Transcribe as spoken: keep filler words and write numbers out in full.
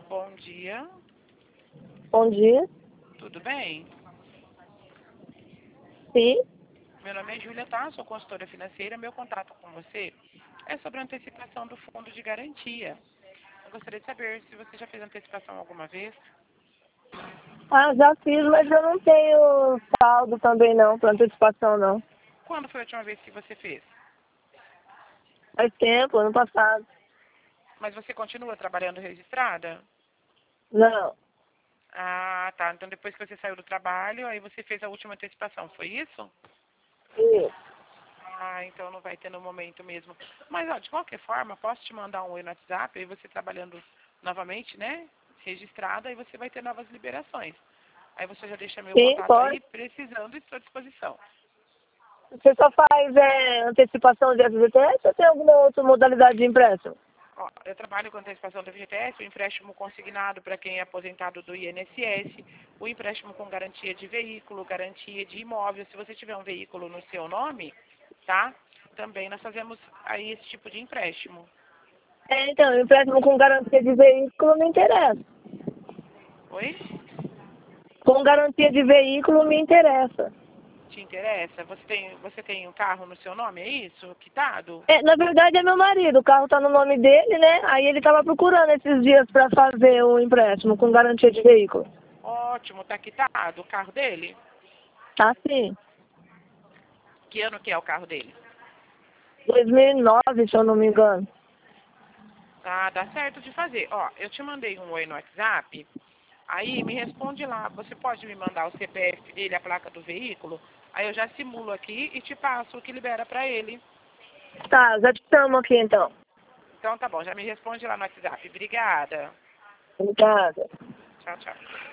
Bom dia, Bom dia. tudo bem? Sim. Meu nome é Júlia, tá? Sou consultora financeira. Meu contato com você é sobre a antecipação do fundo de garantia. Eu gostaria de saber se você já fez antecipação alguma vez. Ah, já fiz, mas eu não tenho saldo também não, para antecipação não. Quando foi a última vez que você fez? Faz tempo, ano passado. Mas você continua trabalhando registrada? Não. Ah, tá. Então depois que você saiu do trabalho, aí você fez a última antecipação, foi isso? Isso. Ah, então não vai ter no momento mesmo. Mas, ó, de qualquer forma, posso te mandar um oi no WhatsApp, aí você trabalhando novamente, né? Registrada, aí você vai ter novas liberações. Aí você já deixa meu Sim, contato aí, pode. precisando, estou à disposição. Você só faz é, antecipação de F G T S ou tem alguma outra modalidade de empréstimo? Ó, eu trabalho com antecipação do F G T S, o empréstimo consignado para quem é aposentado do I N S S, o empréstimo com garantia de veículo, garantia de imóvel. Se você tiver um veículo no seu nome, tá? Também nós fazemos aí esse tipo de empréstimo. É, então, empréstimo com garantia de veículo me interessa. Oi? Com garantia de veículo me interessa. Te interessa? Você tem, você tem um carro no seu nome, é isso? Quitado? É, na verdade é meu marido, o carro tá no nome dele, né? Aí ele tava procurando esses dias para fazer o empréstimo com garantia de veículo. Ótimo, tá quitado o carro dele? Tá sim. Que ano que é o carro dele? dois mil e nove, se eu não me engano. Ah, dá certo de fazer. Ó, eu te mandei um oi no WhatsApp. Aí me responde lá. Você pode me mandar o C P F dele, a placa do veículo? Aí eu já simulo aqui e te passo o que libera pra ele. Tá, já te chamo aqui então. Então tá bom, já me responde lá no WhatsApp. Obrigada. Obrigada. Tchau, tchau.